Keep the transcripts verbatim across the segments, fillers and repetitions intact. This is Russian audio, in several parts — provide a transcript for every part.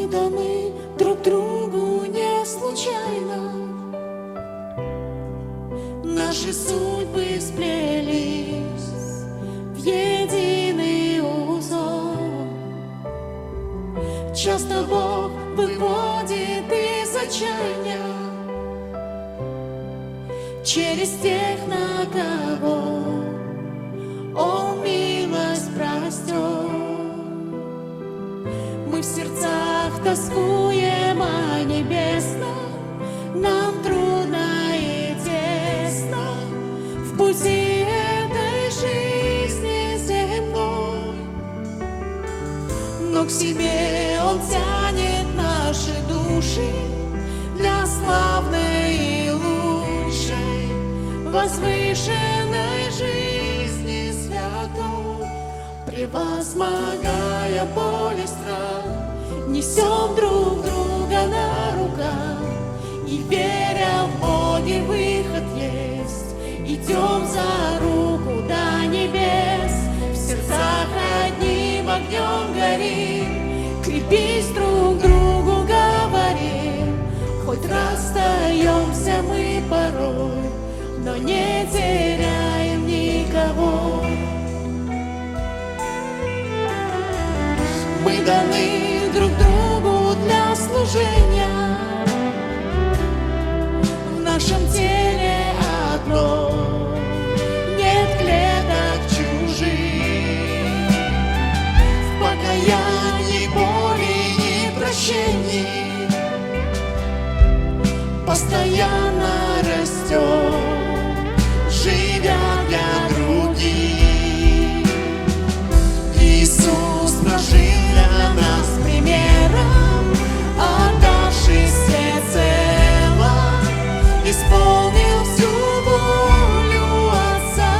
даны друг другу не случайно. Наши судьбы сплелись в единый узор. Часто Бог выводит из отчаяния через тех, на кого Он милость простер. Мы в сердцах тоскуем о небесном, нам трудно и тесно в пути этой жизни земной. Но к себе Он тянет наши души для славной и лучшей, возвышенной жизни святой. Превозмогая боль и страх, несем друг друга на руках, и веря в Боге выход есть, идем за руку до небес. В сердцах одним огнем горим, крепись друг другу говорим. Хоть расстаемся мы порой, но не теряем никого. Мы даны друг другу для служения, в нашем теле одно, нет клеток чужих. В покаянии, боли и прощении постоянно растет, живя для других. Иисус прожил для нас примером, отдавшись всецело, исполнил всю волю Отца.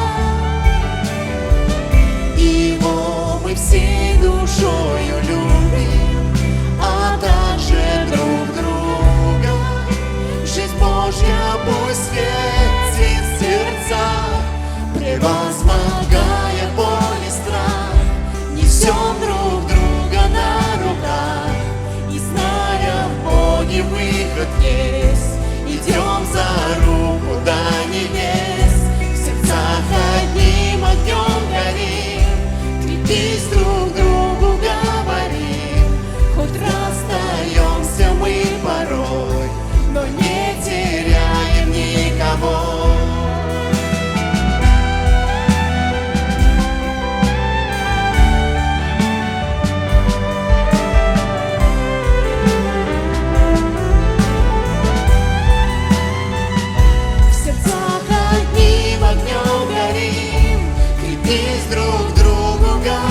Его мы всей душою любим, а также друг друга. Жизнь Божья пусть светит в сердцах, превозмогая боль и страх, несем друг друга на руках, и зная в Боге выход есть, идем за руку до небес. В сердцах одним огнем горим, крепись друг другу говорим. Хоть расстаемся мы порой, но не теряем никого.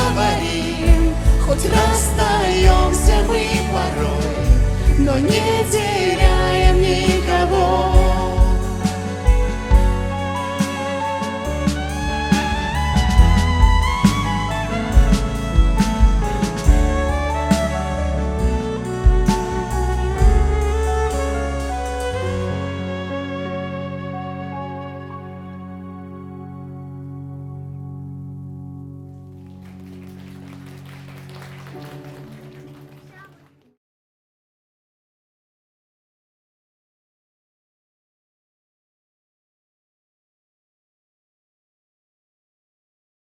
Хоть расстаемся мы порой, но не